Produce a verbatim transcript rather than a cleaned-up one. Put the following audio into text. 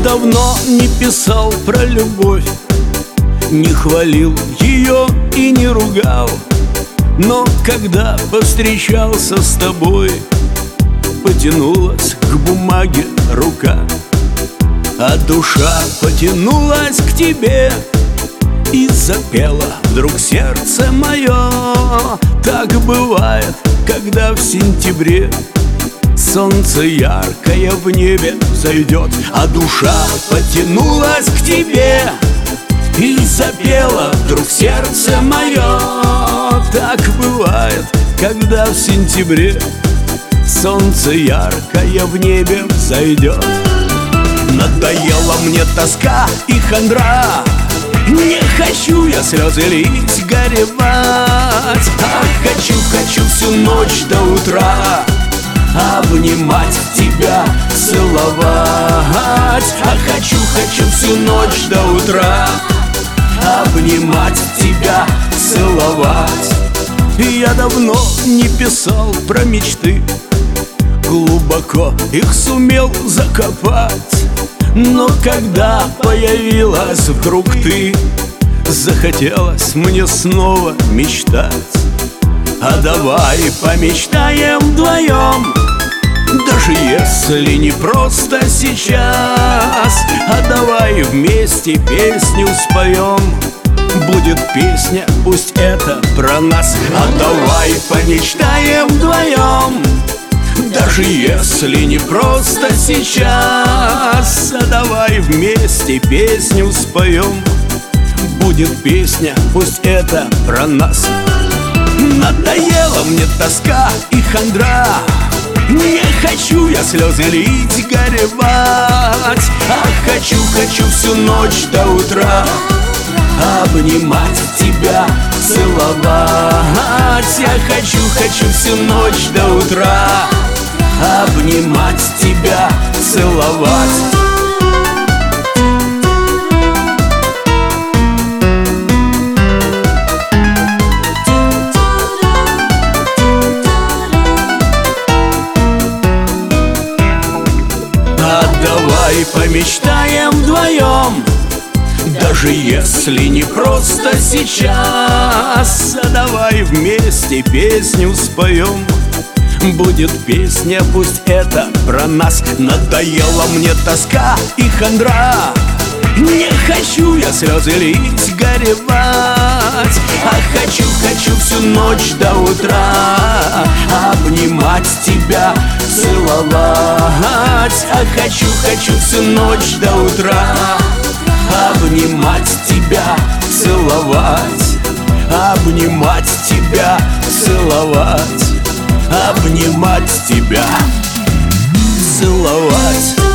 давно не писал про любовь, не хвалил ее и не ругал. Но когда повстречался с тобой, потянулась к бумаге рука, а душа потянулась к тебе и запела вдруг сердце мое. Так бывает, когда в сентябре солнце яркое в небе взойдет, а душа потянулась к тебе и запела вдруг сердце мое. Так бывает, когда в сентябре солнце яркое в небе взойдет. Надоела мне тоска и хандра, не хочу я слезы лить, горевать. А хочу, хочу всю ночь до утра обнимать тебя, целовать. А хочу, хочу всю ночь до утра обнимать тебя, целовать. И я давно не писал про мечты, глубоко их сумел закопать. Но когда появилась вдруг ты, захотелось мне снова мечтать. А давай помечтаем вдвоем, даже если не просто сейчас. А давай вместе песню споем, будет песня, пусть это про нас. А давай помечтаем вдвоем, даже если не просто сейчас. А давай вместе песню споем, будет песня, пусть это про нас. Надоела мне тоска и хандра, не хочу я слезы лить, горевать. А хочу, хочу всю ночь до утра обнимать тебя, целовать. Я хочу, хочу всю ночь до утра обнимать тебя, целовать. Давай помечтаем вдвоем, даже если не просто сейчас. А давай вместе песню споем, будет песня, пусть это про нас. Надоела мне тоска и хандра, не хочу я слезы лить, горевать. А хочу, хочу всю ночь до утра обнимать тебя, целовать. А хочу, хочу всю ночь до утра обнимать тебя, целовать. Обнимать тебя, целовать. Обнимать тебя, целовать.